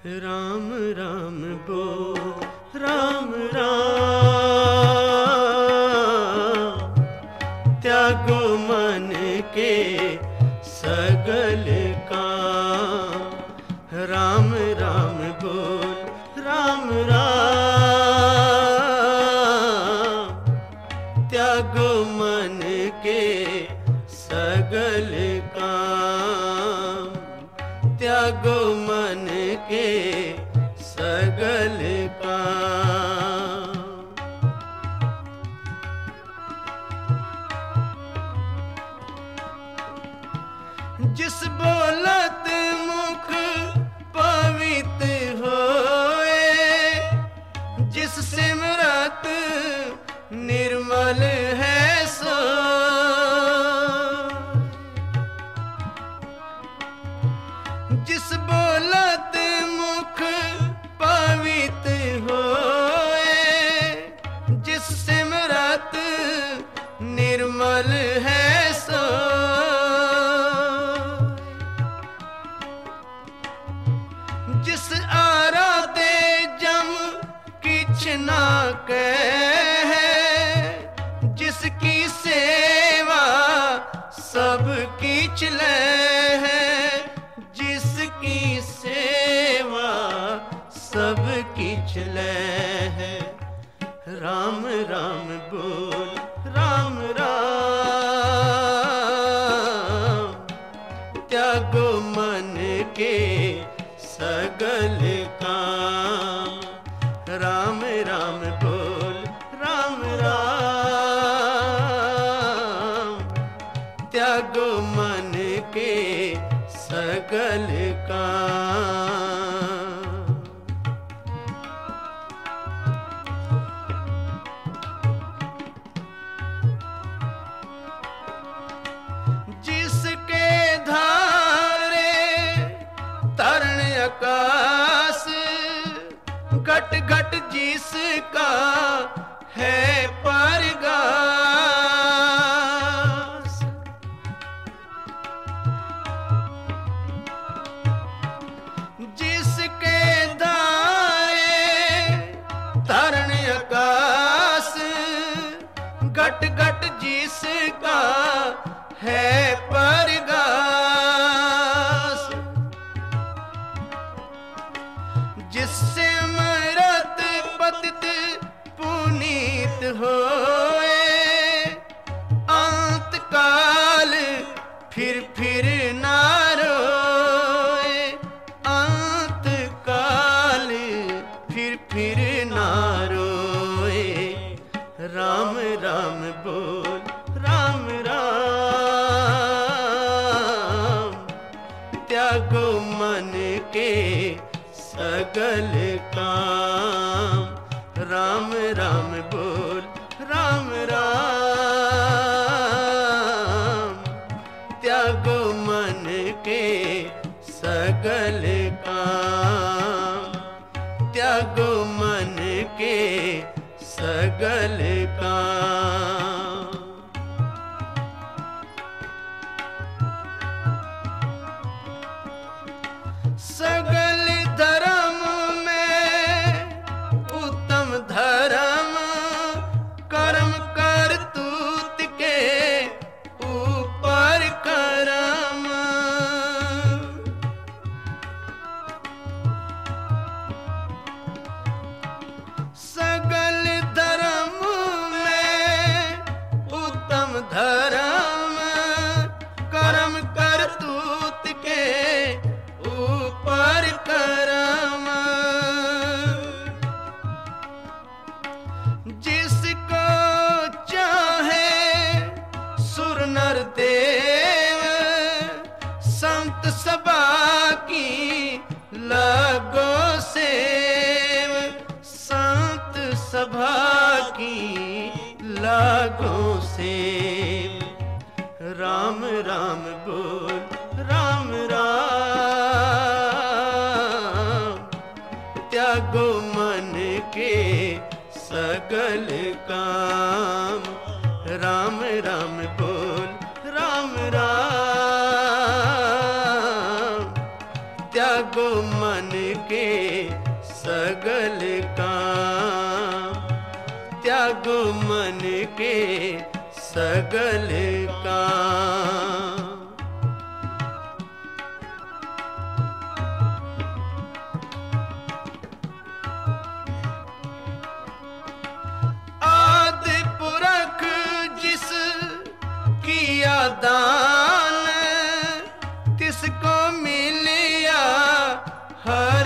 राम राम बोल राम राम, त्यागो मन के सगल काम। राम राम बोल राम राम, त्यागो मन के सगल काम। त्यागो मन के सगल काम। जिस बोलत मुख पवित्र होए, जिस सिमरत निर्मल है सो। जिस बोलत मुख पवित्र होए, जिस सिमरत निर्मल है सो। जिस आराधे जम किछ ना कहे, जिसकी सेवा सब किछ ले है। जिसकी सेवा सब किछ ले है। राम राम बोल राम राम, त्यागो मन के सगल काम। राम राम बोल राम राम, त्यागो मन के सगल काम। जिसके धारे तरण आकाश, घट घट जिसका है परगास। जिसके धारे तरण आकाश, घट घट जिसका है परगास। जिससे मरत पतित पुनीत होए, अंत काल फिर ना रोए। अंत काल फिर ना रोए। राम राम बोल राम राम, त्यागो मन के सगल काम। राम राम बोल राम राम, त्यागो मन के सगल काम। त्यागो मन के सगल काम। सगल धर्म में उत्तम धर्म, कर्म करतूत के ऊपर कर्म। सगल धर्म में उत्तम धर्म, कर्म करतूत के ऊपर कर्म। जिसको चाहे सुर नर देव, संत सभा की लगो सेव। संत सभा की लगो सेव। राम राम बोल राम राम, त्यागो मन के सगल काम। राम राम बोल राम राम, त्यागो मन के सगल काम, त्यागो मन के सगल काम। आदि पुरख जिस किया दान, तिसको मिलिया हर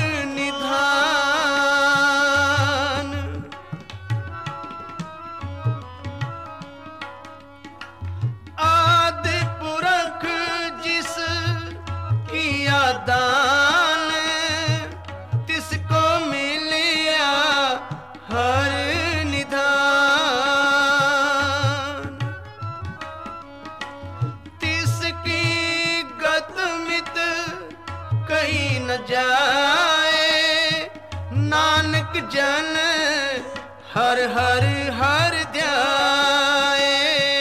निधान। आदि पुरख जिस किया दान, तिसको मिलिया हर निधान। तिसकी गत मित कहीं न जाए, नानक जन हर हर हर ध्याए।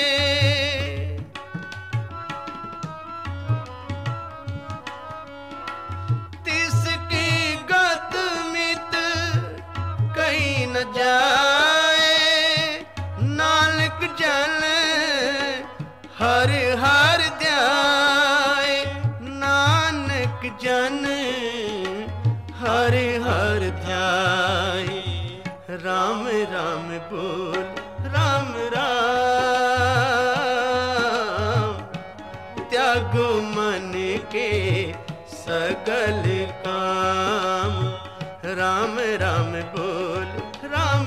तिसकी गत मित कहीं न जाए, नानक जन हर हर ध्याए। नानक जन हर हर ध्याए। राम राम बोल राम राम, त्यागो मन के सगल काम। राम राम बोल राम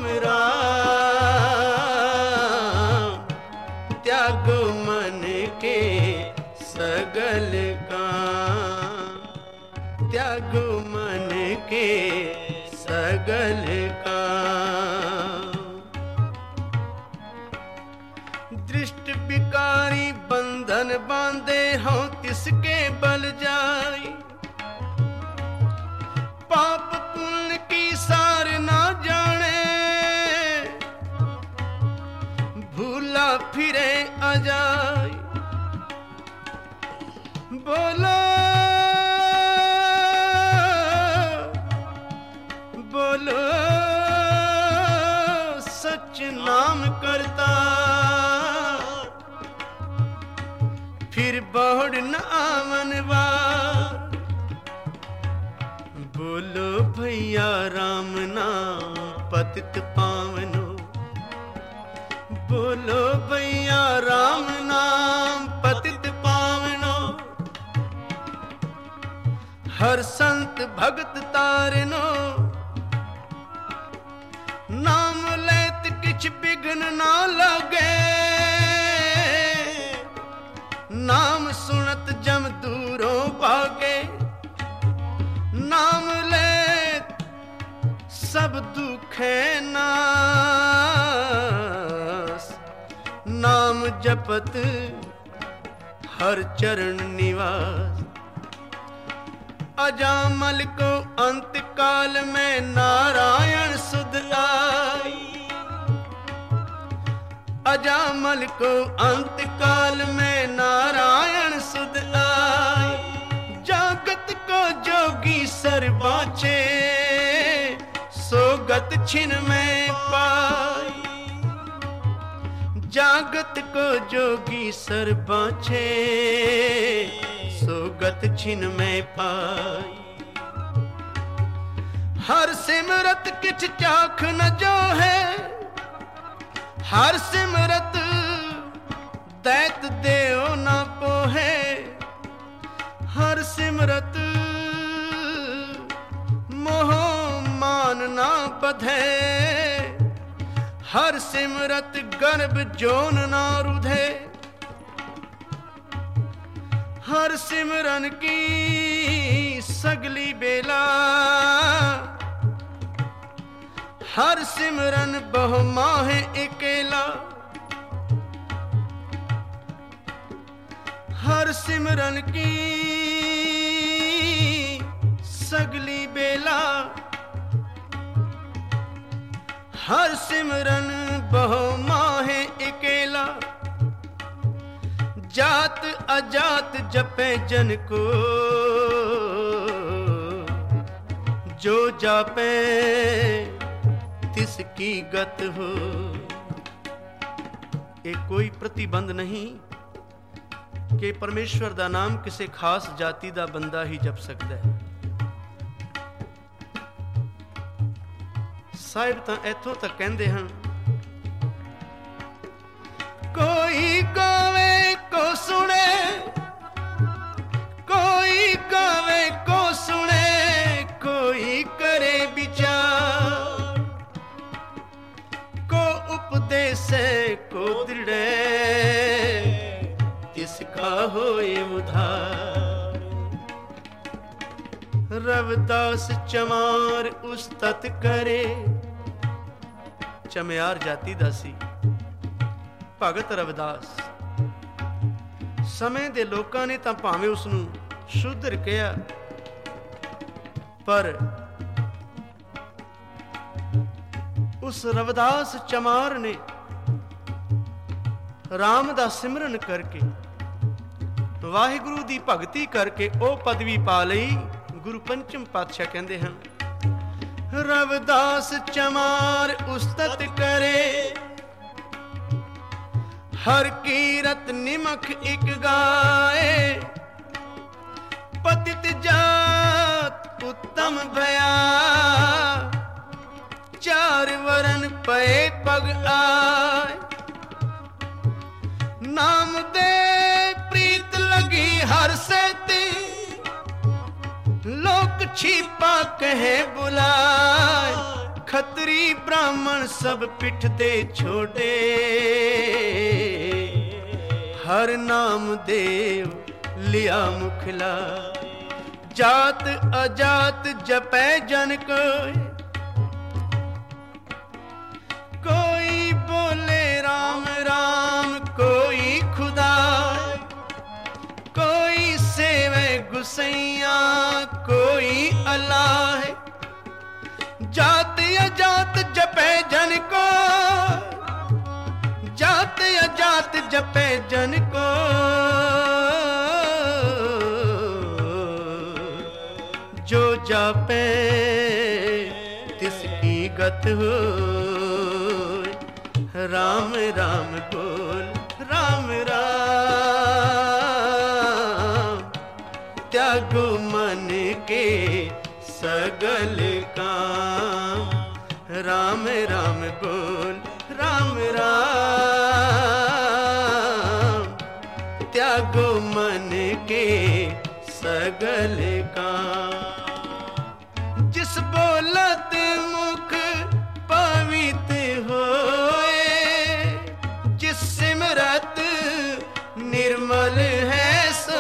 राम, त्यागो मन के सगल काम, त्यागो मन के सगल काम। दृष्ट विकारी बंधन बांधे हों तिसके बल जाई, पाप पुण्य की सार ना जाने, भूला फिरे अजाई। बोलो बोलो सच नाम करता, फिर बहुड़ न आमनवा। बोलो भैया राम नाम पतित पावनो, बोलो भैया राम नाम पतित पावनो। हर संत भगत तारनो, नाम लेत किछ बिघ्न ना लगे। नाम सुनत जम दूरों भागे, नाम लेत सब दुखे नाश। नाम जपत हर चरण निवास। अजामल को अंत काल में नारायण सुध आई, अजामल को अंत काल में नारायण सुध आई। जागत को जोगी सर बाँचे, सोगत छिन में पाई। जागत को जोगी सर बाँचे, सोगत छिन में पाई। हर सिमरत किछ चाख न जो है, हर सिमरत दैत देव न पोहे। हर सिमरत मोह मान ना बधे, हर सिमरत गर्भ जोन ना रुधे। हर सिमरन की सगली बेला, हर सिमरन बहु माहे अकेला। हर सिमरन की सगली बेला, हर सिमरन बहु माहे अकेला। जात अजात जपे जन को, जो जापे तिसकी गत हो। ਇਹ ਕੋਈ ਪ੍ਰਤੀਬੰਧ ਨਹੀਂ ਕਿ ਪਰਮੇਸ਼ਵਰ ਦਾ ਨਾਮ ਕਿਸੇ ਖਾਸ ਜਾਤੀ ਦਾ ਬੰਦਾ ਹੀ ਜਪ ਸਕਦਾ ਹੈ। ਸਾਹਿਬ ਤਾਂ ਇੱਥੋਂ ਤੱਕ ਕਹਿੰਦੇ ਹਨ, ਕੋਈ ਗਾਵੇ ਕੋ ਸੁਣੇ, ਕੋਈ ਗਾਵੇ ਕੋ ਸੁਣੇ, ਕੋਈ ਕਰੇ ਵਿਚਾਰ, को उपदेशे को दृढ़े, तिसका होए उधार। रविदास चमार उस्तत करे, चमियार जाति दा सी भगत रविदास। ਸਮੇਂ ਦੇ ਲੋਕਾਂ ਨੇ ਤਾਂ ਭਾਵੇਂ ਉਸ ਨੂੰ ਸ਼ੂਦਰ ਕਿਹਾ, ਪਰ ਉਸ ਰਵਿਦਾਸ ਚਮਾਰ ਨੇ ਰਾਮ ਦਾ ਸਿਮਰਨ ਕਰਕੇ, ਵਾਹਿਗੁਰੂ ਦੀ ਭਗਤੀ ਕਰਕੇ ਉਹ ਪਦਵੀ ਪਾ ਲਈ। ਗੁਰੂ ਪੰਚਮ ਪਾਤਸ਼ਾਹ ਕਹਿੰਦੇ ਹਨ, ਰਵਿਦਾਸ ਚਮਾਰ ਉਸਤਤ ਕਰੇ, ਹਰ ਕੀਰਤ ਨਿਮਖ ਇਕ ਗਾਏ, ਪਤਿਤ ਜਾਤ ਉੱਤਮ ਭਇਆ, चार वरन पए पग आए, नाम दे प्रीत लगी हर सेती, लोक छिपा कहे बुलाए, खत्री ब्राह्मण सब पिठ दे छोड़े, हर नाम देव लिया मुखला, जात अजात जपै जन कोय, कोई बोले राम राम कोई खुदा, कोई सेवे गुसैया कोई अल्लाह, जात अजात जपे जन को, जात अजात जपे जन को, जो जापे तिसकी गत हो। राम राम बोल राम राम, त्यागो मन के सगल काम, राम राम बोल राम राम, त्यागो मन के सगल काम। जिस बोलत मुख पवित्र होए, सिमरत निर्मल है सो,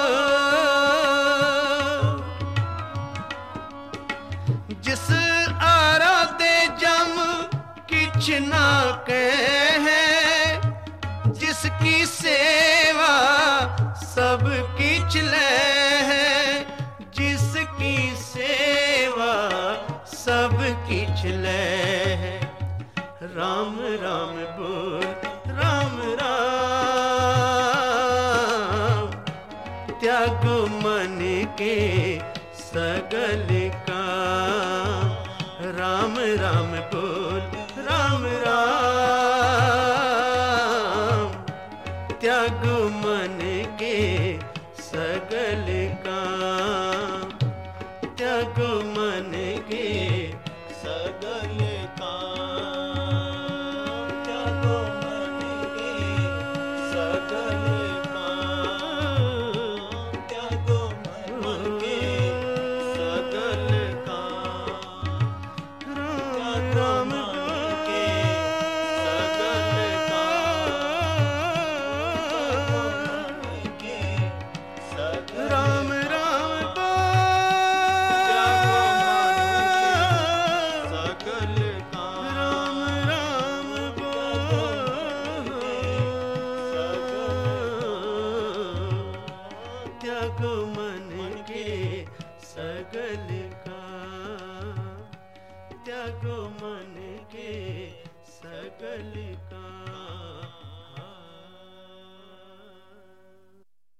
जिस आराधे जम किछ ना कहे, जिसकी सेवा सब किछ ले है, जिसकी सेवा सब किछ ले है। राम राम बोल राम राम, त्यागो मन के सगल काम, राम राम बोल राम राम, त्यागो मन के सगल काम, त्यागो मन के सगल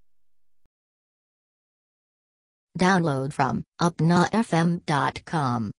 Download from upnafm.com.